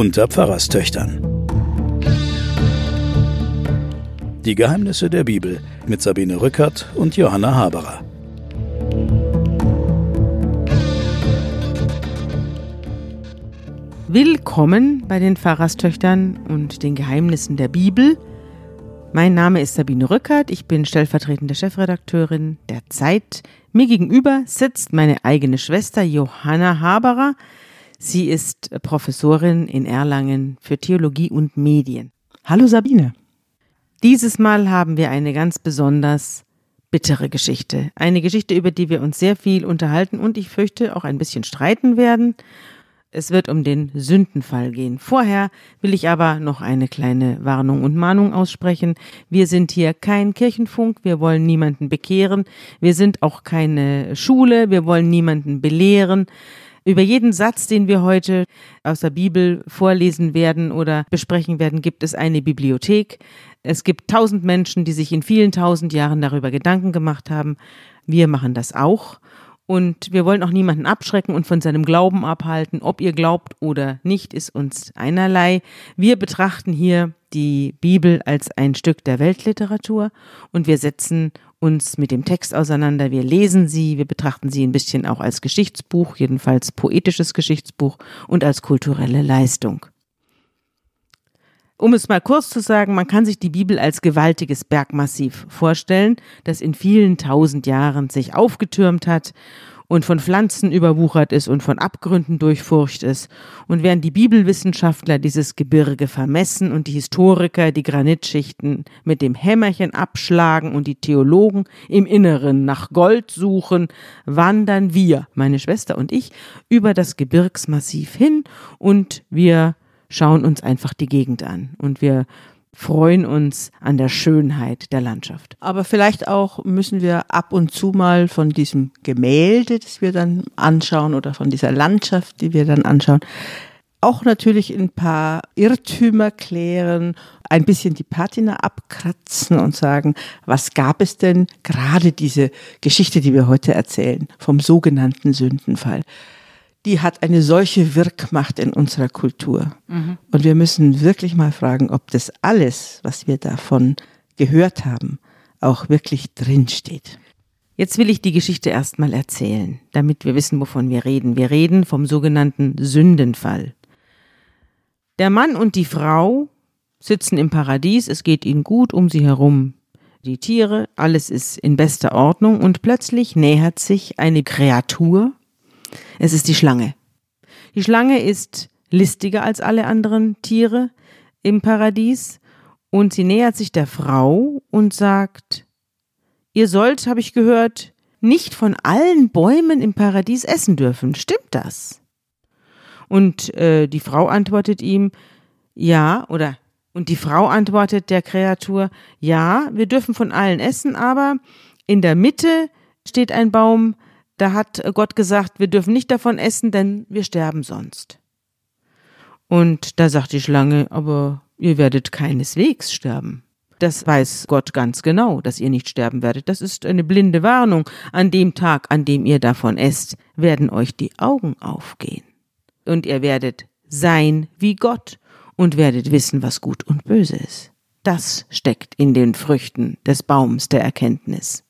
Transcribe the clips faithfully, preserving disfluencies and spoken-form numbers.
unter Pfarrerstöchtern. Die Geheimnisse der Bibel mit Sabine Rückert und Johanna Haberer. Willkommen bei den Pfarrerstöchtern und den Geheimnissen der Bibel. Mein Name ist Sabine Rückert, ich bin stellvertretende Chefredakteurin der Zeit. Mir gegenüber sitzt meine eigene Schwester Johanna Haberer. Sie ist Professorin in Erlangen für Theologie und Medien. Hallo Sabine. Dieses Mal haben wir eine ganz besonders bittere Geschichte. Eine Geschichte, über die wir uns sehr viel unterhalten und ich fürchte auch ein bisschen streiten werden. Es wird um den Sündenfall gehen. Vorher will ich aber noch eine kleine Warnung und Mahnung aussprechen. Wir sind hier kein Kirchenfunk, wir wollen niemanden bekehren. Wir sind auch keine Schule, wir wollen niemanden belehren. Über jeden Satz, den wir heute aus der Bibel vorlesen werden oder besprechen werden, gibt es eine Bibliothek. Es gibt tausend Menschen, die sich in vielen tausend Jahren darüber Gedanken gemacht haben. Wir machen das auch. Und wir wollen auch niemanden abschrecken und von seinem Glauben abhalten. Ob ihr glaubt oder nicht, ist uns einerlei. Wir betrachten hier die Bibel als ein Stück der Weltliteratur und wir setzen uns mit dem Text auseinander. Wir lesen sie, wir betrachten sie ein bisschen auch als Geschichtsbuch, jedenfalls poetisches Geschichtsbuch und als kulturelle Leistung. Um es mal kurz zu sagen, man kann sich die Bibel als gewaltiges Bergmassiv vorstellen, das in vielen tausend Jahren sich aufgetürmt hat und von Pflanzen überwuchert ist und von Abgründen durchfurcht ist. Und während die Bibelwissenschaftler dieses Gebirge vermessen und die Historiker die Granitschichten mit dem Hämmerchen abschlagen und die Theologen im Inneren nach Gold suchen, wandern wir, meine Schwester und ich, über das Gebirgsmassiv hin und wir schauen uns einfach die Gegend an und wir freuen uns an der Schönheit der Landschaft. Aber vielleicht auch müssen wir ab und zu mal von diesem Gemälde, das wir dann anschauen oder von dieser Landschaft, die wir dann anschauen, auch natürlich ein paar Irrtümer klären, ein bisschen die Patina abkratzen und sagen, was gab es denn gerade diese Geschichte, die wir heute erzählen, vom sogenannten Sündenfall. Die hat eine solche Wirkmacht in unserer Kultur. Mhm. Und wir müssen wirklich mal fragen, ob das alles, was wir davon gehört haben, auch wirklich drinsteht. Jetzt will ich die Geschichte erstmal erzählen, damit wir wissen, wovon wir reden. Wir reden vom sogenannten Sündenfall. Der Mann und die Frau sitzen im Paradies, es geht ihnen gut um sie herum. Die Tiere, alles ist in bester Ordnung und plötzlich nähert sich eine Kreatur. Es ist die Schlange. Die Schlange ist listiger als alle anderen Tiere im Paradies und sie nähert sich der Frau und sagt, ihr sollt, habe ich gehört, nicht von allen Bäumen im Paradies essen dürfen. Stimmt das? Und äh, die Frau antwortet ihm, ja, oder, und die Frau antwortet der Kreatur, ja, wir dürfen von allen essen, aber in der Mitte steht ein Baum, da hat Gott gesagt, wir dürfen nicht davon essen, denn wir sterben sonst. Und da sagt die Schlange, aber ihr werdet keineswegs sterben. Das weiß Gott ganz genau, dass ihr nicht sterben werdet. Das ist eine blinde Warnung. An dem Tag, an dem ihr davon esst, werden euch die Augen aufgehen. Und ihr werdet sein wie Gott und werdet wissen, was gut und böse ist. Das steckt in den Früchten des Baums der Erkenntnis.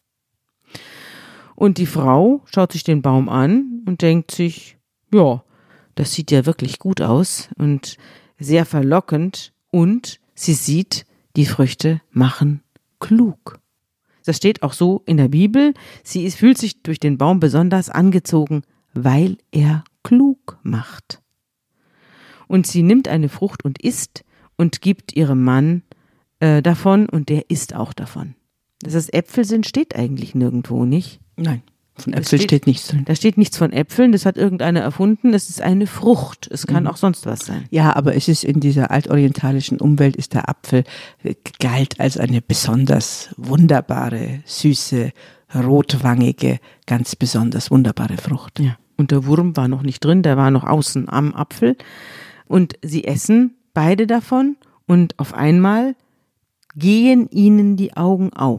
Und die Frau schaut sich den Baum an und denkt sich, ja, das sieht ja wirklich gut aus und sehr verlockend und sie sieht, die Früchte machen klug. Das steht auch so in der Bibel, sie ist, fühlt sich durch den Baum besonders angezogen, weil er klug macht. Und sie nimmt eine Frucht und isst und gibt ihrem Mann äh, davon und der isst auch davon. Dass das Äpfel sind, steht eigentlich nirgendwo, nicht? Nein, von Äpfeln steht, steht nichts drin. Da steht nichts von Äpfeln, das hat irgendeiner erfunden, es ist eine Frucht, es kann mhm. auch sonst was sein. Ja, aber es ist in dieser altorientalischen Umwelt, ist der Apfel, galt als eine besonders wunderbare, süße, rotwangige, ganz besonders wunderbare Frucht. Ja, und der Wurm war noch nicht drin, der war noch außen am Apfel und sie essen beide davon und auf einmal gehen ihnen die Augen auf.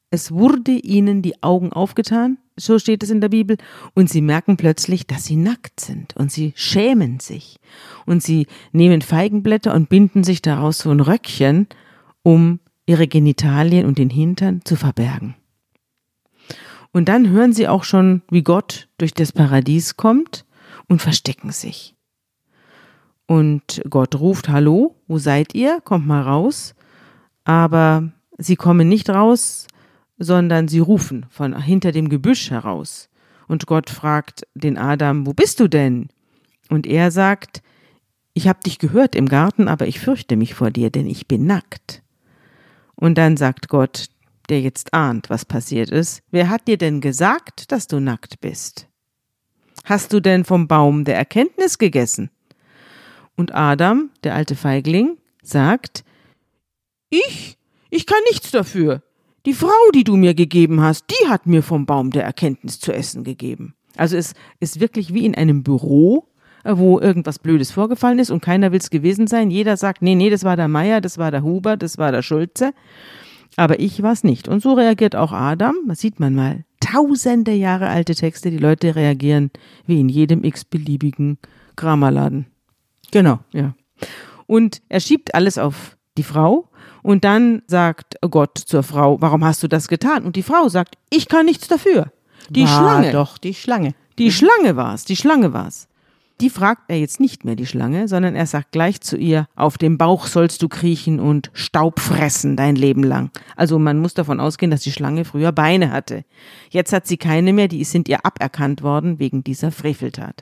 Es wurde ihnen die Augen aufgetan, so steht es in der Bibel, und sie merken plötzlich, dass sie nackt sind und sie schämen sich. Und sie nehmen Feigenblätter und binden sich daraus so ein Röckchen, um ihre Genitalien und den Hintern zu verbergen. Und dann hören sie auch schon, wie Gott durch das Paradies kommt und verstecken sich. Und Gott ruft, hallo, wo seid ihr? Kommt mal raus. Aber sie kommen nicht raus, sondern sie rufen von hinter dem Gebüsch heraus. Und Gott fragt den Adam, wo bist du denn? Und er sagt, ich habe dich gehört im Garten, aber ich fürchte mich vor dir, denn ich bin nackt. Und dann sagt Gott, der jetzt ahnt, was passiert ist, wer hat dir denn gesagt, dass du nackt bist? Hast du denn vom Baum der Erkenntnis gegessen? Und Adam, der alte Feigling, sagt, ich, ich kann nichts dafür. Die Frau, die du mir gegeben hast, die hat mir vom Baum der Erkenntnis zu essen gegeben. Also es ist wirklich wie in einem Büro, wo irgendwas Blödes vorgefallen ist und keiner will es gewesen sein. Jeder sagt, nee, nee, das war der Meier, das war der Huber, das war der Schulze. Aber ich war es nicht. Und so reagiert auch Adam. Das sieht man mal. Tausende Jahre alte Texte, die Leute reagieren wie in jedem x-beliebigen Kramerladen. Genau, ja. Und er schiebt alles auf die Frau und dann sagt Gott zur Frau, warum hast du das getan? Und die Frau sagt, ich kann nichts dafür. Die war Schlange. Doch, die Schlange. Die Schlange war's, die Schlange war's. Die fragt er jetzt nicht mehr, die Schlange, sondern er sagt gleich zu ihr, auf dem Bauch sollst du kriechen und Staub fressen dein Leben lang. Also man muss davon ausgehen, dass die Schlange früher Beine hatte. Jetzt hat sie keine mehr, die sind ihr aberkannt worden wegen dieser Freveltat.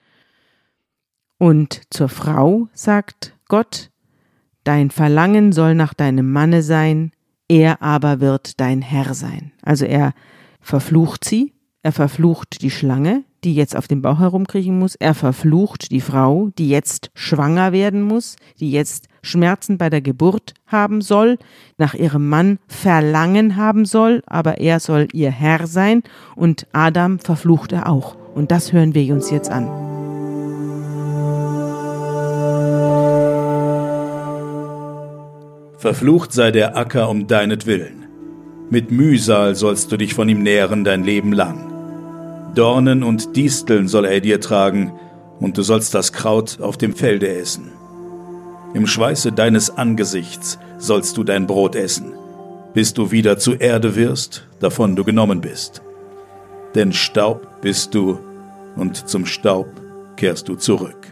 Und zur Frau sagt Gott, dein Verlangen soll nach deinem Manne sein, er aber wird dein Herr sein. Also er verflucht sie, er verflucht die Schlange, die jetzt auf dem Bauch herumkriechen muss, er verflucht die Frau, die jetzt schwanger werden muss, die jetzt Schmerzen bei der Geburt haben soll, nach ihrem Mann Verlangen haben soll, aber er soll ihr Herr sein und Adam verflucht er auch. Und das hören wir uns jetzt an. Verflucht sei der Acker um deinetwillen. Mit Mühsal sollst du dich von ihm nähren dein Leben lang. Dornen und Disteln soll er dir tragen, und du sollst das Kraut auf dem Felde essen. Im Schweiße deines Angesichts sollst du dein Brot essen, bis du wieder zu Erde wirst, davon du genommen bist. Denn Staub bist du, und zum Staub kehrst du zurück.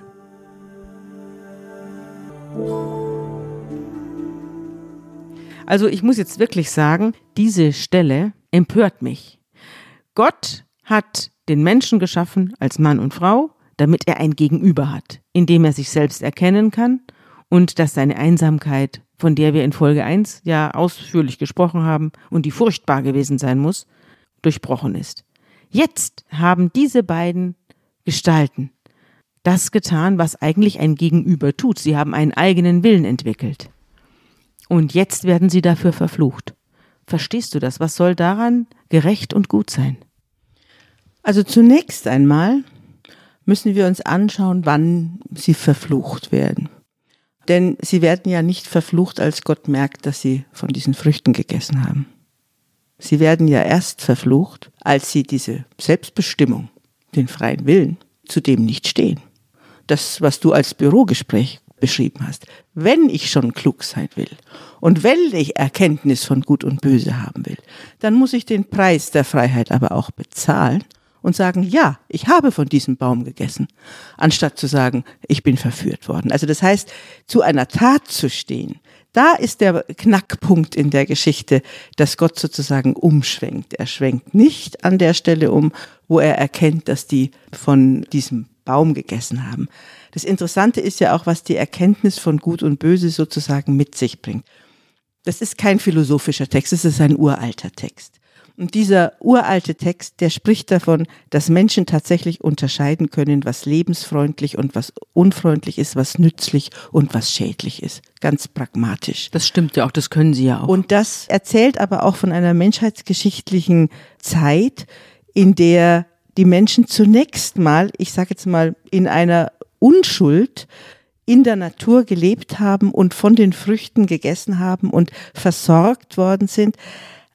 Also ich muss jetzt wirklich sagen, diese Stelle empört mich. Gott hat den Menschen geschaffen als Mann und Frau, damit er ein Gegenüber hat, in dem er sich selbst erkennen kann und dass seine Einsamkeit, von der wir in Folge eins ja ausführlich gesprochen haben und die furchtbar gewesen sein muss, durchbrochen ist. Jetzt haben diese beiden Gestalten das getan, was eigentlich ein Gegenüber tut. Sie haben einen eigenen Willen entwickelt. Und jetzt werden sie dafür verflucht. Verstehst du das? Was soll daran gerecht und gut sein? Also zunächst einmal müssen wir uns anschauen, wann sie verflucht werden. Denn sie werden ja nicht verflucht, als Gott merkt, dass sie von diesen Früchten gegessen haben. Sie werden ja erst verflucht, als sie diese Selbstbestimmung, den freien Willen, zu dem nicht stehen. Das, was du als Bürogespräch beschrieben hast. Wenn ich schon klug sein will und wenn ich Erkenntnis von Gut und Böse haben will, dann muss ich den Preis der Freiheit aber auch bezahlen und sagen, ja, ich habe von diesem Baum gegessen, anstatt zu sagen, ich bin verführt worden. Also das heißt, zu einer Tat zu stehen, da ist der Knackpunkt in der Geschichte, dass Gott sozusagen umschwenkt. Er schwenkt nicht an der Stelle um, wo er erkennt, dass die von diesem Baum gegessen haben. Das Interessante ist ja auch, was die Erkenntnis von Gut und Böse sozusagen mit sich bringt. Das ist kein philosophischer Text, es ist ein uralter Text. Und dieser uralte Text, der spricht davon, dass Menschen tatsächlich unterscheiden können, was lebensfreundlich und was unfreundlich ist, was nützlich und was schädlich ist. Ganz pragmatisch. Das stimmt ja auch, das können sie ja auch. Und das erzählt aber auch von einer menschheitsgeschichtlichen Zeit, in der die Menschen zunächst mal, ich sage jetzt mal, in einer Unschuld in der Natur gelebt haben und von den Früchten gegessen haben und versorgt worden sind.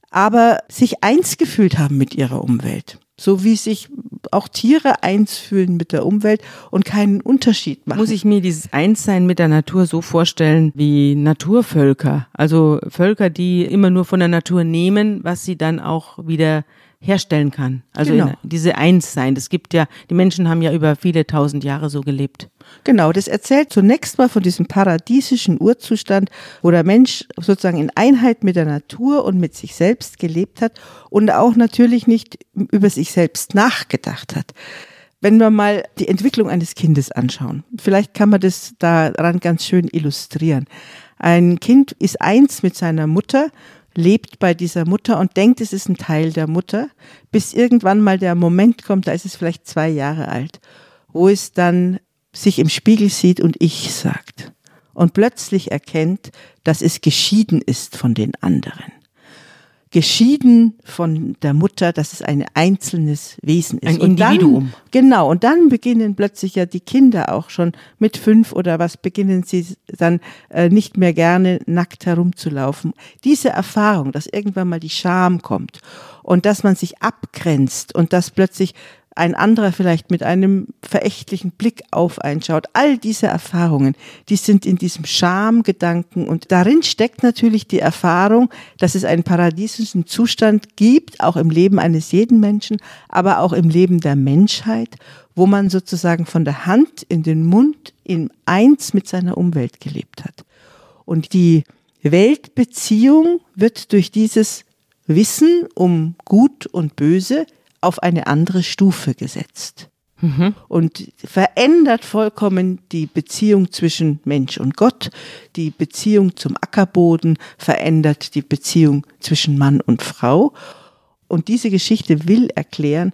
aber sich eins gefühlt haben mit ihrer Umwelt. So wie sich auch Tiere eins fühlen mit der Umwelt und keinen Unterschied machen. Muss ich mir dieses Einssein mit der Natur so vorstellen wie Naturvölker? Also Völker, die immer nur von der Natur nehmen, was sie dann auch wieder herstellen kann. Also genau. in, diese Einssein. Das gibt ja, die Menschen haben ja über viele tausend Jahre so gelebt. Genau, das erzählt zunächst mal von diesem paradiesischen Urzustand, wo der Mensch sozusagen in Einheit mit der Natur und mit sich selbst gelebt hat und auch natürlich nicht über sich selbst nachgedacht hat. Wenn wir mal die Entwicklung eines Kindes anschauen, vielleicht kann man das daran ganz schön illustrieren. Ein Kind ist eins mit seiner Mutter, lebt bei dieser Mutter und denkt, es ist ein Teil der Mutter, bis irgendwann mal der Moment kommt, da ist es vielleicht zwei Jahre alt, wo es dann sich im Spiegel sieht und ich sagt und plötzlich erkennt, dass es geschieden ist von den anderen. Geschieden von der Mutter, dass es ein einzelnes Wesen ist. Ein Individuum. Und dann, genau, und dann beginnen plötzlich ja die Kinder auch schon mit fünf oder was, beginnen sie dann äh, nicht mehr gerne nackt herumzulaufen. Diese Erfahrung, dass irgendwann mal die Scham kommt und dass man sich abgrenzt und dass plötzlich ein anderer vielleicht mit einem verächtlichen Blick auf einen schaut. All diese Erfahrungen, die sind in diesem Schamgedanken und darin steckt natürlich die Erfahrung, dass es einen paradiesischen Zustand gibt, auch im Leben eines jeden Menschen, aber auch im Leben der Menschheit, wo man sozusagen von der Hand in den Mund in eins mit seiner Umwelt gelebt hat. Und die Weltbeziehung wird durch dieses Wissen um Gut und Böse auf eine andere Stufe gesetzt mhm. und verändert vollkommen die Beziehung zwischen Mensch und Gott, die Beziehung zum Ackerboden, verändert die Beziehung zwischen Mann und Frau. Und diese Geschichte will erklären,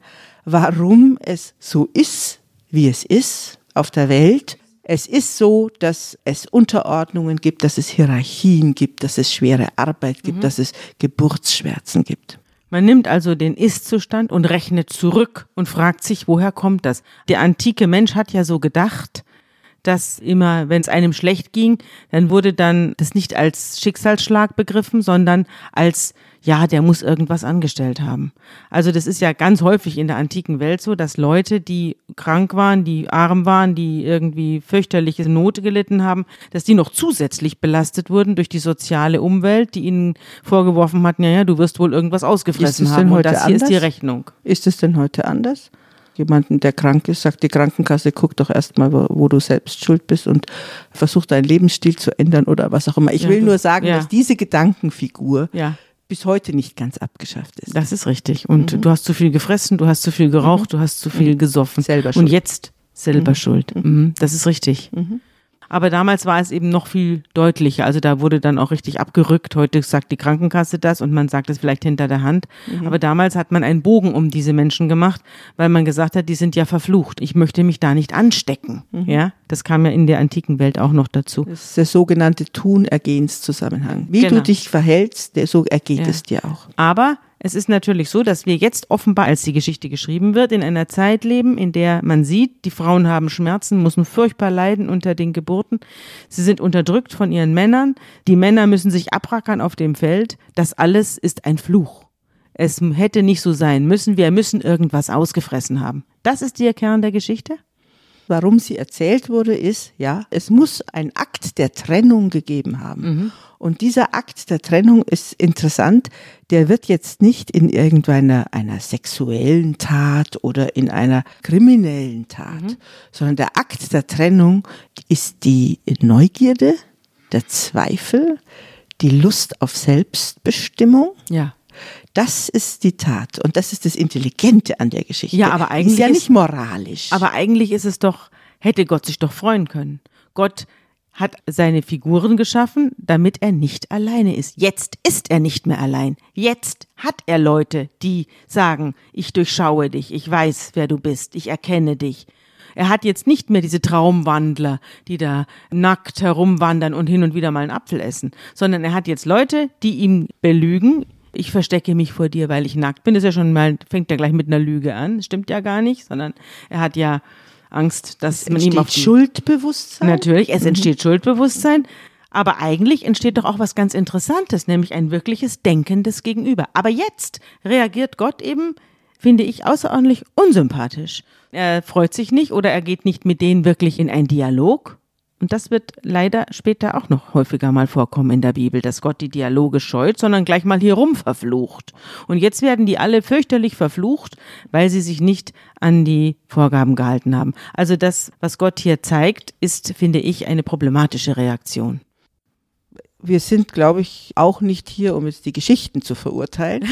warum es so ist, wie es ist auf der Welt. Es ist so, dass es Unterordnungen gibt, dass es Hierarchien gibt, dass es schwere Arbeit gibt, mhm. dass es Geburtsschmerzen gibt. Man nimmt also den Ist-Zustand und rechnet zurück und fragt sich, woher kommt das? Der antike Mensch hat ja so gedacht, dass immer, wenn es einem schlecht ging, dann wurde dann das nicht als Schicksalsschlag begriffen, sondern als, ja, der muss irgendwas angestellt haben. Also das ist ja ganz häufig in der antiken Welt so, dass Leute, die krank waren, die arm waren, die irgendwie fürchterliche Not gelitten haben, dass die noch zusätzlich belastet wurden durch die soziale Umwelt, die ihnen vorgeworfen hat, naja, du wirst wohl irgendwas ausgefressen haben und das hier ist die Rechnung. Ist es denn heute anders? Jemanden, der krank ist, sagt die Krankenkasse, guck doch erstmal, wo, wo du selbst schuld bist und versuch deinen Lebensstil zu ändern oder was auch immer. Ich ja, will du, nur sagen, ja. dass diese Gedankenfigur ja. bis heute nicht ganz abgeschafft ist. Das ist richtig. Und mhm. du hast zu viel gefressen, du hast zu viel geraucht, mhm. du hast zu viel gesoffen. Selber schuld. Und jetzt selber mhm. schuld. Mhm. Das ist richtig. Mhm. Aber damals war es eben noch viel deutlicher. Also da wurde dann auch richtig abgerückt. Heute sagt die Krankenkasse das und man sagt es vielleicht hinter der Hand. Mhm. Aber damals hat man einen Bogen um diese Menschen gemacht, weil man gesagt hat, die sind ja verflucht. Ich möchte mich da nicht anstecken. Mhm. Ja, das kam ja in der antiken Welt auch noch dazu. Das ist der sogenannte Tun-Ergehens-Zusammenhang. Wie genau. du dich verhältst, so ergeht ja. es dir auch. Aber es ist natürlich so, dass wir jetzt offenbar, als die Geschichte geschrieben wird, in einer Zeit leben, in der man sieht, die Frauen haben Schmerzen, müssen furchtbar leiden unter den Geburten. Sie sind unterdrückt von ihren Männern. Die Männer müssen sich abrackern auf dem Feld. Das alles ist ein Fluch. Es hätte nicht so sein müssen. Wir müssen irgendwas ausgefressen haben. Das ist der Kern der Geschichte? Warum sie erzählt wurde, ist, ja, es muss ein Akt der Trennung gegeben haben. Mhm. Und dieser Akt der Trennung ist interessant, der wird jetzt nicht in irgendeiner einer sexuellen Tat oder in einer kriminellen Tat, mhm. sondern der Akt der Trennung ist die Neugierde, der Zweifel, die Lust auf Selbstbestimmung. Ja. Das ist die Tat und das ist das Intelligente an der Geschichte. Ja, aber eigentlich ist ja ist, nicht moralisch. Aber eigentlich ist es doch, hätte Gott sich doch freuen können. Gott hat seine Figuren geschaffen, damit er nicht alleine ist. Jetzt ist er nicht mehr allein. Jetzt hat er Leute, die sagen, ich durchschaue dich, ich weiß, wer du bist, ich erkenne dich. Er hat jetzt nicht mehr diese Traumwandler, die da nackt herumwandern und hin und wieder mal einen Apfel essen, sondern er hat jetzt Leute, die ihm belügen. Ich verstecke mich vor dir, weil ich nackt bin. Das ist ja schon mal, fängt ja gleich mit einer Lüge an. Stimmt ja gar nicht, sondern er hat ja Angst, dass es man ihm auf die Schuldbewusstsein. Natürlich, es mhm. entsteht Schuldbewusstsein. Aber eigentlich entsteht doch auch was ganz Interessantes, nämlich ein wirkliches denkendes Gegenüber. Aber jetzt reagiert Gott eben, finde ich, außerordentlich unsympathisch. Er freut sich nicht oder er geht nicht mit denen wirklich in einen Dialog. Und das wird leider später auch noch häufiger mal vorkommen in der Bibel, dass Gott die Dialoge scheut, sondern gleich mal hier rum verflucht. Und jetzt werden die alle fürchterlich verflucht, weil sie sich nicht an die Vorgaben gehalten haben. Also das, was Gott hier zeigt, ist, finde ich, eine problematische Reaktion. Wir sind, glaube ich, auch nicht hier, um jetzt die Geschichten zu verurteilen.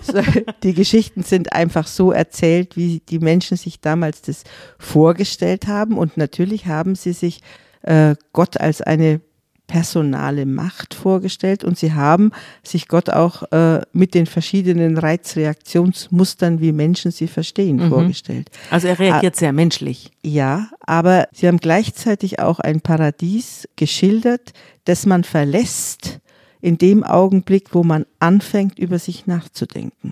Die Geschichten sind einfach so erzählt, wie die Menschen sich damals das vorgestellt haben. Und natürlich haben sie sich äh, Gott als eine personale Macht vorgestellt und sie haben sich Gott auch äh, mit den verschiedenen Reizreaktionsmustern, wie Menschen sie verstehen, mhm. vorgestellt. Also er reagiert ah, sehr menschlich. Ja, aber sie haben gleichzeitig auch ein Paradies geschildert, das man verlässt in dem Augenblick, wo man anfängt, über sich nachzudenken.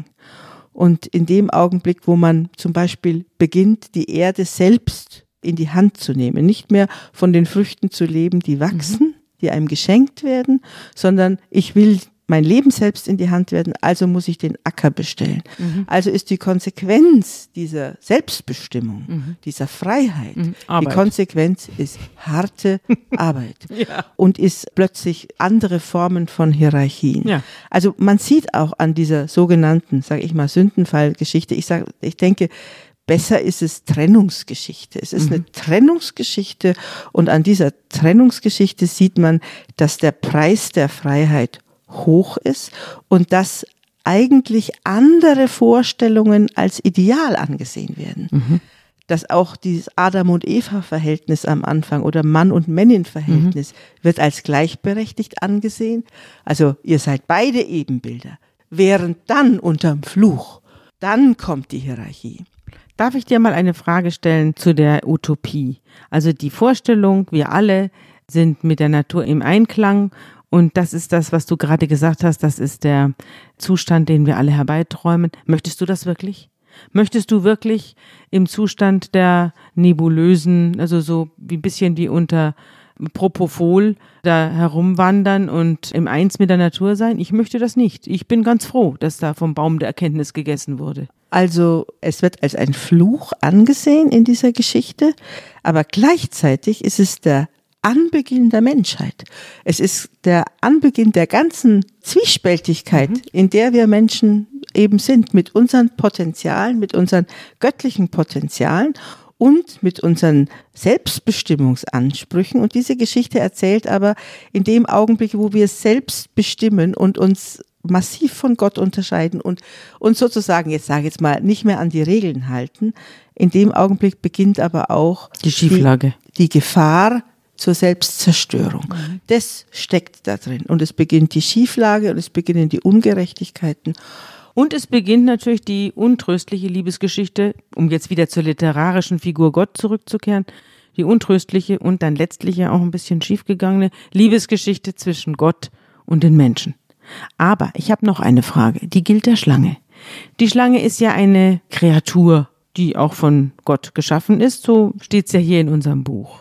Und in dem Augenblick, wo man zum Beispiel beginnt, die Erde selbst in die Hand zu nehmen, nicht mehr von den Früchten zu leben, die wachsen, mhm. die einem geschenkt werden, sondern ich will mein Leben selbst in die Hand werden, also muss ich den Acker bestellen. Mhm. Also ist die Konsequenz dieser Selbstbestimmung, mhm. dieser Freiheit, mhm. die Konsequenz ist harte Arbeit ja. und ist plötzlich andere Formen von Hierarchien. Ja. Also man sieht auch an dieser sogenannten, sage ich mal, Sündenfallgeschichte, ich sage, ich denke, besser ist es Trennungsgeschichte. Es ist mhm. eine Trennungsgeschichte und an dieser Trennungsgeschichte sieht man, dass der Preis der Freiheit hoch ist und dass eigentlich andere Vorstellungen als ideal angesehen werden. Mhm. Dass auch dieses Adam- und Eva-Verhältnis am Anfang oder Mann- und Männin-Verhältnis mhm. wird als gleichberechtigt angesehen. Also ihr seid beide Ebenbilder. Während dann unterm Fluch, dann kommt die Hierarchie. Darf ich dir mal eine Frage stellen zu der Utopie? Also die Vorstellung, wir alle sind mit der Natur im Einklang und das ist das, was du gerade gesagt hast, das ist der Zustand, den wir alle herbeiträumen. Möchtest du das wirklich? Möchtest du wirklich im Zustand der nebulösen, also so wie ein bisschen wie unter Propofol da herumwandern und im Eins mit der Natur sein? Ich möchte das nicht. Ich bin ganz froh, dass da vom Baum der Erkenntnis gegessen wurde. Also es wird als ein Fluch angesehen in dieser Geschichte, aber gleichzeitig ist es der Anbeginn der Menschheit. Es ist der Anbeginn der ganzen Zwiespältigkeit, mhm. in der wir Menschen eben sind, mit unseren Potenzialen, mit unseren göttlichen Potenzialen und mit unseren Selbstbestimmungsansprüchen. Und diese Geschichte erzählt aber in dem Augenblick, wo wir selbst bestimmen und uns massiv von Gott unterscheiden und uns sozusagen, jetzt sage ich jetzt mal, nicht mehr an die Regeln halten. In dem Augenblick beginnt aber auch die Schieflage, die, die Gefahr zur Selbstzerstörung. Mhm. Das steckt da drin. Und es beginnt die Schieflage und es beginnen die Ungerechtigkeiten. Und es beginnt natürlich die untröstliche Liebesgeschichte, um jetzt wieder zur literarischen Figur Gott zurückzukehren, die untröstliche und dann letztlich ja auch ein bisschen schiefgegangene Liebesgeschichte zwischen Gott und den Menschen. Aber ich habe noch eine Frage, die gilt der Schlange. Die Schlange ist ja eine Kreatur, die auch von Gott geschaffen ist, so steht es ja hier in unserem Buch.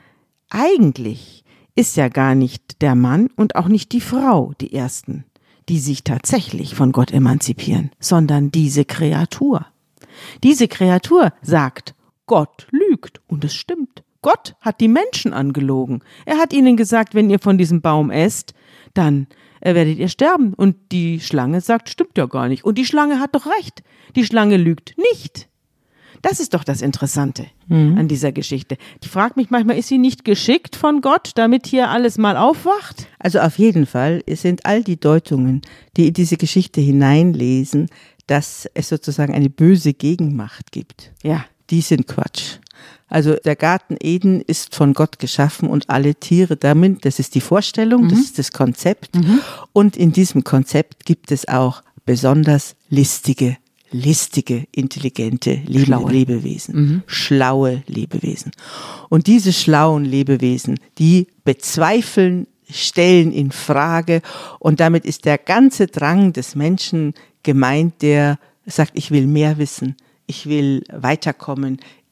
Eigentlich ist ja gar nicht der Mann und auch nicht die Frau die Ersten, die sich tatsächlich von Gott emanzipieren, sondern diese Kreatur. Diese Kreatur sagt, Gott lügt und es stimmt. Gott hat die Menschen angelogen. Er hat ihnen gesagt, wenn ihr von diesem Baum esst, dann werdet ihr sterben. Und die Schlange sagt, stimmt ja gar nicht. Und die Schlange hat doch recht. Die Schlange lügt nicht. Das ist doch das Interessante mhm. an dieser Geschichte. Ich frage mich manchmal, ist sie nicht geschickt von Gott, damit hier alles mal aufwacht? Also auf jeden Fall sind all die Deutungen, die in diese Geschichte hineinlesen, dass es sozusagen eine böse Gegenmacht gibt. Ja. Die sind Quatsch. Also der Garten Eden ist von Gott geschaffen und alle Tiere damit, das ist die Vorstellung, mhm. das ist das Konzept. Mhm. Und in diesem Konzept gibt es auch besonders listige listige, intelligente Lebe- schlaue. Lebewesen, mhm. schlaue Lebewesen. Und diese schlauen Lebewesen, die bezweifeln, stellen in Frage und damit ist der ganze Drang des Menschen gemeint, der sagt, ich will mehr wissen, ich will weiterkommen,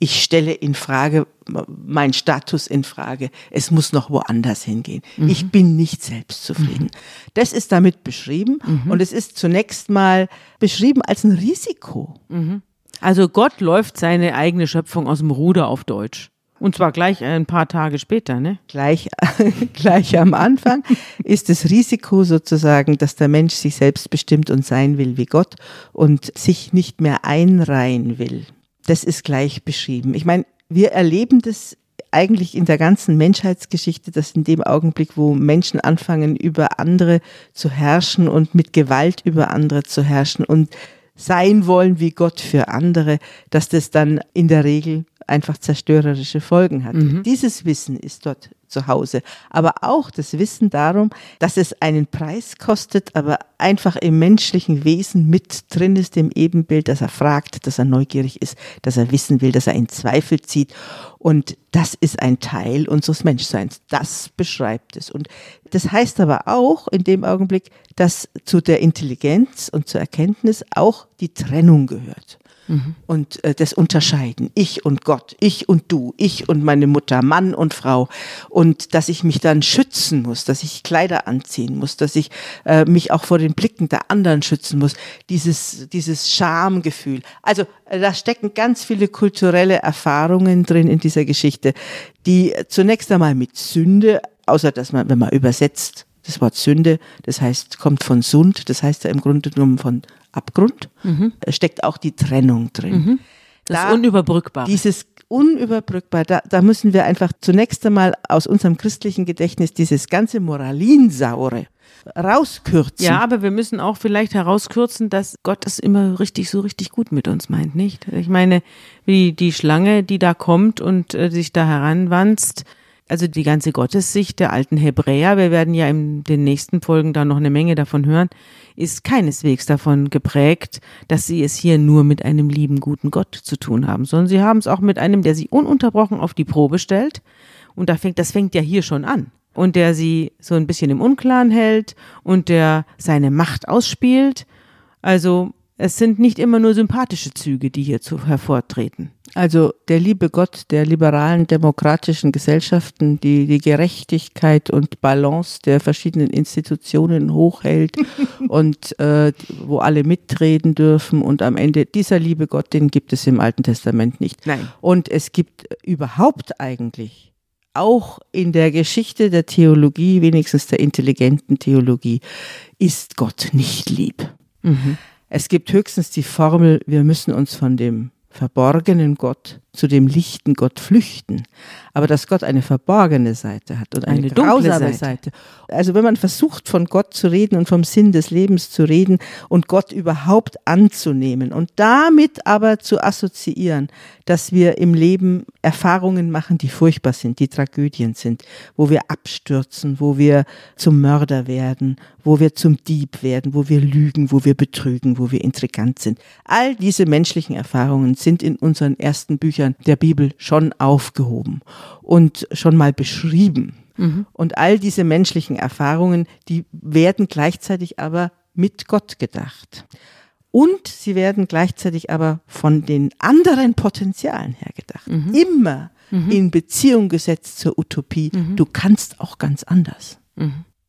ich stelle in Frage, meinen Status in Frage, es muss noch woanders hingehen. Mhm. Ich bin nicht selbstzufrieden. Mhm. Das ist damit beschrieben mhm. und es ist zunächst mal beschrieben als ein Risiko. Mhm. Also Gott läuft seine eigene Schöpfung aus dem Ruder auf Deutsch. Und zwar gleich ein paar Tage später, ne? Gleich, gleich am Anfang ist das Risiko sozusagen, dass der Mensch sich selbst bestimmt und sein will wie Gott und sich nicht mehr einreihen will. Das ist gleich beschrieben. Ich meine, wir erleben das eigentlich in der ganzen Menschheitsgeschichte, dass in dem Augenblick, wo Menschen anfangen, über andere zu herrschen und mit Gewalt über andere zu herrschen und sein wollen wie Gott für andere, dass das dann in der Regel einfach zerstörerische Folgen hat. Mhm. Dieses Wissen ist dort zu Hause, aber auch das Wissen darum, dass es einen Preis kostet, aber einfach im menschlichen Wesen mit drin ist, im Ebenbild, dass er fragt, dass er neugierig ist, dass er wissen will, dass er in Zweifel zieht. Und das ist ein Teil unseres Menschseins. Das beschreibt es. Und das heißt aber auch in dem Augenblick, dass zu der Intelligenz und zur Erkenntnis auch die Trennung gehört. Mhm. Und äh, das Unterscheiden, ich und Gott, ich und du, ich und meine Mutter, Mann und Frau, und dass ich mich dann schützen muss, dass ich Kleider anziehen muss, dass ich äh, mich auch vor den Blicken der anderen schützen muss, dieses, dieses Schamgefühl. Also äh, da stecken ganz viele kulturelle Erfahrungen drin in dieser Geschichte, die zunächst einmal mit Sünde, außer dass man, wenn man übersetzt, das Wort Sünde, das heißt, kommt von Sund, das heißt ja im Grunde genommen von Abgrund, mhm. steckt auch die Trennung drin. Mhm. Das da, Unüberbrückbare. Dieses Unüberbrückbare, da, da müssen wir einfach zunächst einmal aus unserem christlichen Gedächtnis dieses ganze Moralinsaure rauskürzen. Ja, aber wir müssen auch vielleicht herauskürzen, dass Gott es immer richtig, so richtig gut mit uns meint, nicht? Ich meine, wie die Schlange, die da kommt und äh, sich da heranwanzt, also die ganze Gottessicht der alten Hebräer, wir werden ja in den nächsten Folgen da noch eine Menge davon hören, ist keineswegs davon geprägt, dass sie es hier nur mit einem lieben, guten Gott zu tun haben, sondern sie haben es auch mit einem, der sie ununterbrochen auf die Probe stellt. Und da fängt, das fängt ja hier schon an. Und der sie so ein bisschen im Unklaren hält und der seine Macht ausspielt. Also es sind nicht immer nur sympathische Züge, die hier zu, hervortreten. Also der liebe Gott der liberalen demokratischen Gesellschaften, die die Gerechtigkeit und Balance der verschiedenen Institutionen hochhält und äh, wo alle mitreden dürfen, und am Ende dieser liebe Gott, den gibt es im Alten Testament nicht. Nein. Und es gibt überhaupt eigentlich auch in der Geschichte der Theologie, wenigstens der intelligenten Theologie, ist Gott nicht lieb. Mhm. Es gibt höchstens die Formel, wir müssen uns von dem verborgenen Gott zu dem lichten Gott flüchten. Aber dass Gott eine verborgene Seite hat und eine, eine grausame Seite. Seite. Also wenn man versucht, von Gott zu reden und vom Sinn des Lebens zu reden und Gott überhaupt anzunehmen und damit aber zu assoziieren, dass wir im Leben Erfahrungen machen, die furchtbar sind, die Tragödien sind, wo wir abstürzen, wo wir zum Mörder werden, wo wir zum Dieb werden, wo wir lügen, wo wir betrügen, wo wir intrigant sind. All diese menschlichen Erfahrungen sind in unseren ersten Büchern der Bibel schon aufgehoben und schon mal beschrieben. Mhm. Und all diese menschlichen Erfahrungen, die werden gleichzeitig aber mit Gott gedacht. Und sie werden gleichzeitig aber von den anderen Potenzialen her gedacht. Mhm. Immer mhm. in Beziehung gesetzt zur Utopie. Mhm. Du kannst auch ganz anders. Mhm.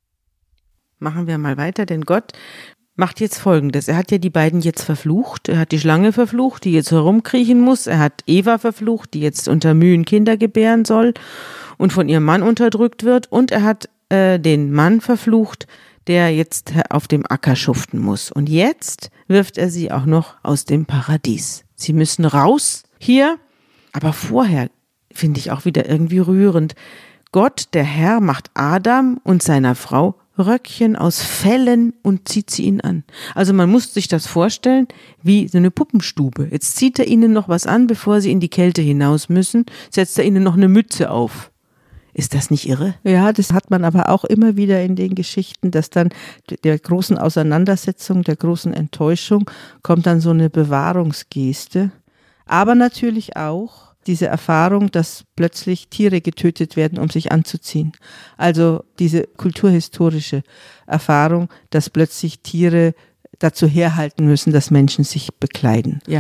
Machen wir mal weiter, denn Gott macht jetzt Folgendes. Er hat ja die beiden jetzt verflucht. Er hat die Schlange verflucht, die jetzt herumkriechen muss. Er hat Eva verflucht, die jetzt unter Mühen Kinder gebären soll und von ihrem Mann unterdrückt wird. Und er hat äh, den Mann verflucht, der jetzt auf dem Acker schuften muss. Und jetzt wirft er sie auch noch aus dem Paradies. Sie müssen raus hier. Aber vorher finde ich auch wieder irgendwie rührend. Gott, der Herr, macht Adam und seiner Frau Röckchen aus Fellen und zieht sie ihnen an. Also man muss sich das vorstellen wie so eine Puppenstube. Jetzt zieht er ihnen noch was an, bevor sie in die Kälte hinaus müssen, setzt er ihnen noch eine Mütze auf. Ist das nicht irre? Ja, das hat man aber auch immer wieder in den Geschichten, dass dann der großen Auseinandersetzung, der großen Enttäuschung kommt dann so eine Bewahrungsgeste. Aber natürlich auch diese Erfahrung, dass plötzlich Tiere getötet werden, um sich anzuziehen. Also diese kulturhistorische Erfahrung, dass plötzlich Tiere dazu herhalten müssen, dass Menschen sich bekleiden. Ja.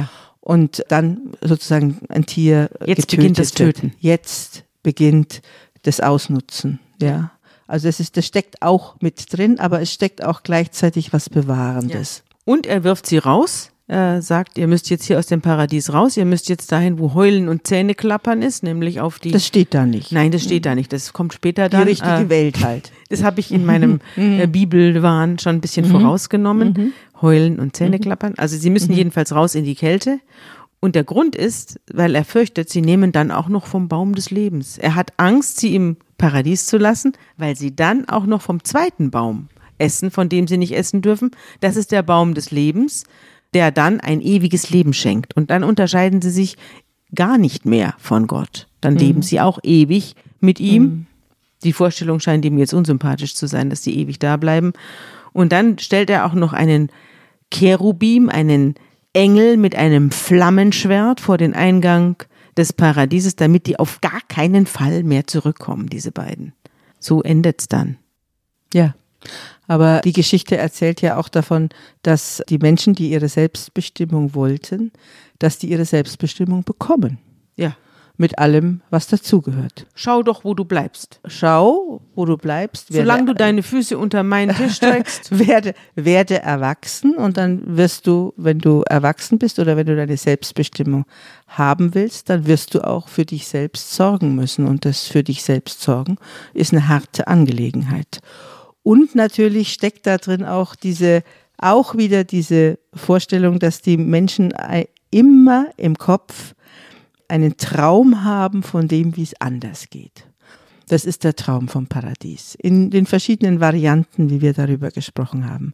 und dann sozusagen ein Tier Jetzt getötet beginnt das Töten. wird. Jetzt beginnt das Ausnutzen, ja. Also es ist, das steckt auch mit drin, aber es steckt auch gleichzeitig was Bewahrendes. Ja. Und er wirft sie raus. Er sagt, ihr müsst jetzt hier aus dem Paradies raus, ihr müsst jetzt dahin, wo Heulen und Zähneklappern ist, nämlich auf die... Das steht da nicht. Nein, das steht da nicht, das kommt später dann. Die richtige äh, Welt halt. Das habe ich in meinem äh, Bibelwahn schon ein bisschen mhm. vorausgenommen. Mhm. Heulen und Zähneklappern. Also sie müssen mhm. jedenfalls raus in die Kälte. Und der Grund ist, weil er fürchtet, sie nehmen dann auch noch vom Baum des Lebens. Er hat Angst, sie im Paradies zu lassen, weil sie dann auch noch vom zweiten Baum essen, von dem sie nicht essen dürfen. Das ist der Baum des Lebens, der dann ein ewiges Leben schenkt. Und dann unterscheiden sie sich gar nicht mehr von Gott. Dann mhm. leben sie auch ewig mit ihm. Mhm. Die Vorstellung scheint ihm jetzt unsympathisch zu sein, dass sie ewig da bleiben. Und dann stellt er auch noch einen Cherubim, einen Engel mit einem Flammenschwert vor den Eingang des Paradieses, damit die auf gar keinen Fall mehr zurückkommen, diese beiden. So endet's dann. Ja. Aber die Geschichte erzählt ja auch davon, dass die Menschen, die ihre Selbstbestimmung wollten, dass die ihre Selbstbestimmung bekommen. Ja. Mit allem, was dazugehört. Schau doch, wo du bleibst. Schau, wo du bleibst. Solange werde, du deine Füße unter meinen Tisch streckst. werde, werde erwachsen und dann wirst du, wenn du erwachsen bist oder wenn du deine Selbstbestimmung haben willst, dann wirst du auch für dich selbst sorgen müssen. Und das für dich selbst sorgen ist eine harte Angelegenheit. Und natürlich steckt da drin auch diese, auch wieder diese Vorstellung, dass die Menschen immer im Kopf einen Traum haben von dem, wie es anders geht. Das ist der Traum vom Paradies. In den verschiedenen Varianten, wie wir darüber gesprochen haben.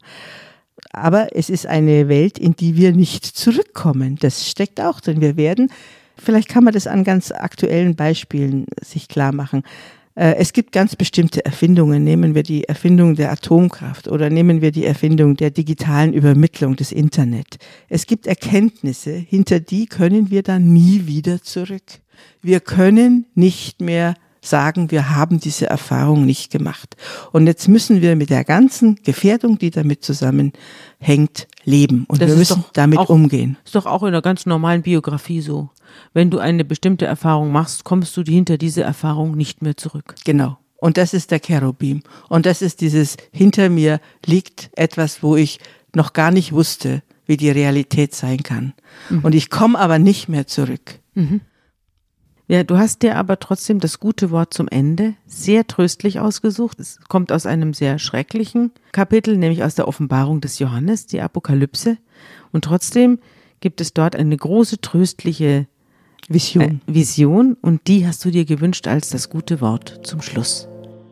Aber es ist eine Welt, in die wir nicht zurückkommen. Das steckt auch drin. Wir werden, vielleicht kann man das an ganz aktuellen Beispielen sich klar machen. Es gibt ganz bestimmte Erfindungen. Nehmen wir die Erfindung der Atomkraft oder nehmen wir die Erfindung der digitalen Übermittlung des Internet. Es gibt Erkenntnisse, hinter die können wir dann nie wieder zurück. Wir können nicht mehr sagen, wir haben diese Erfahrung nicht gemacht. Und jetzt müssen wir mit der ganzen Gefährdung, die damit zusammenhängt, leben. Und das wir müssen damit auch, umgehen. Ist doch auch in einer ganz normalen Biografie so. Wenn du eine bestimmte Erfahrung machst, kommst du hinter diese Erfahrung nicht mehr zurück. Genau. Und das ist der Cherubim. Und das ist dieses, hinter mir liegt etwas, wo ich noch gar nicht wusste, wie die Realität sein kann. Mhm. Und ich komme aber nicht mehr zurück. Mhm. Ja, du hast dir aber trotzdem das gute Wort zum Ende sehr tröstlich ausgesucht. Es kommt aus einem sehr schrecklichen Kapitel, nämlich aus der Offenbarung des Johannes, die Apokalypse. Und trotzdem gibt es dort eine große tröstliche Vision. Äh, Vision und die hast du dir gewünscht als das gute Wort zum Schluss.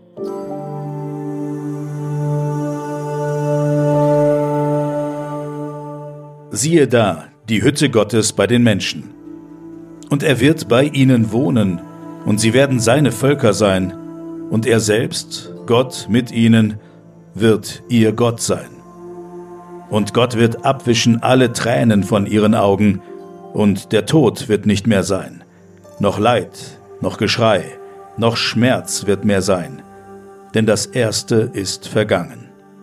Siehe da, die Hütte Gottes bei den Menschen. Und er wird bei ihnen wohnen, und sie werden seine Völker sein, und er selbst, Gott mit ihnen, wird ihr Gott sein. Und Gott wird abwischen alle Tränen von ihren Augen, und der Tod wird nicht mehr sein. Noch Leid, noch Geschrei, noch Schmerz wird mehr sein, denn das Erste ist vergangen.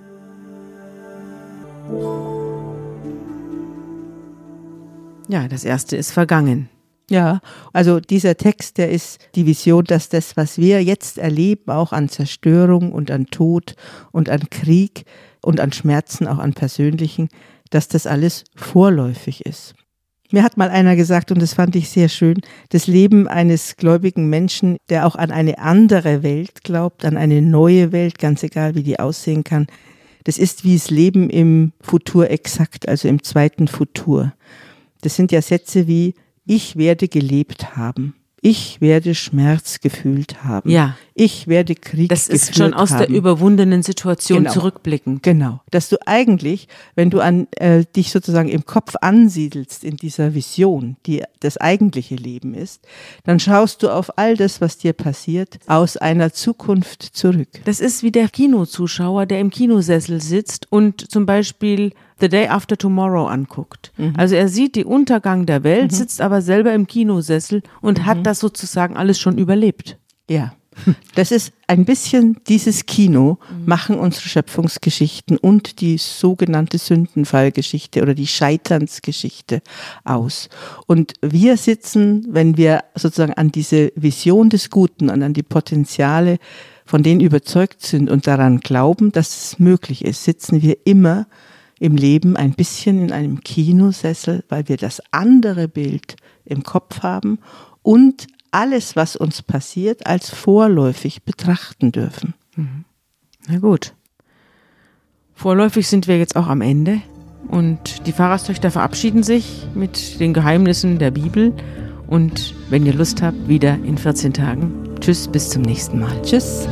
Ja, das Erste ist vergangen. Ja, also dieser Text, der ist die Vision, dass das, was wir jetzt erleben, auch an Zerstörung und an Tod und an Krieg und an Schmerzen, auch an persönlichen, dass das alles vorläufig ist. Mir hat mal einer gesagt, und das fand ich sehr schön, das Leben eines gläubigen Menschen, der auch an eine andere Welt glaubt, an eine neue Welt, ganz egal wie die aussehen kann, das ist wie das Leben im Futur exakt, also im zweiten Futur. Das sind ja Sätze wie, ich werde gelebt haben. Ich werde Schmerz gefühlt haben. Ja. Ich werde Krieg geführt haben. Das ist schon aus haben. der überwundenen Situation genau. zurückblicken. Genau. Dass du eigentlich, wenn du an äh, dich sozusagen im Kopf ansiedelst in dieser Vision, die das eigentliche Leben ist, dann schaust du auf all das, was dir passiert, aus einer Zukunft zurück. Das ist wie der Kinozuschauer, der im Kinosessel sitzt und zum Beispiel The Day After Tomorrow anguckt. Mhm. Also er sieht den Untergang der Welt, mhm. sitzt aber selber im Kinosessel und mhm. hat das sozusagen alles schon überlebt. Ja, Das ist ein bisschen dieses Kino, machen unsere Schöpfungsgeschichten und die sogenannte Sündenfallgeschichte oder die Scheiternsgeschichte aus. Und wir sitzen, wenn wir sozusagen an diese Vision des Guten und an die Potenziale, von denen überzeugt sind und daran glauben, dass es möglich ist, sitzen wir immer im Leben ein bisschen in einem Kinosessel, weil wir das andere Bild im Kopf haben und alles, was uns passiert, als vorläufig betrachten dürfen. Mhm. Na gut. Vorläufig sind wir jetzt auch am Ende und die Pfarrerstöchter verabschieden sich mit den Geheimnissen der Bibel und wenn ihr Lust habt, wieder in vierzehn Tagen. Tschüss, bis zum nächsten Mal. Tschüss.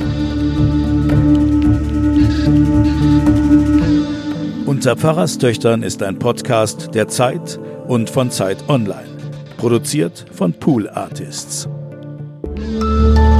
Unter Pfarrerstöchtern ist ein Podcast der Zeit und von Zeit Online. Produziert von Pool Artists.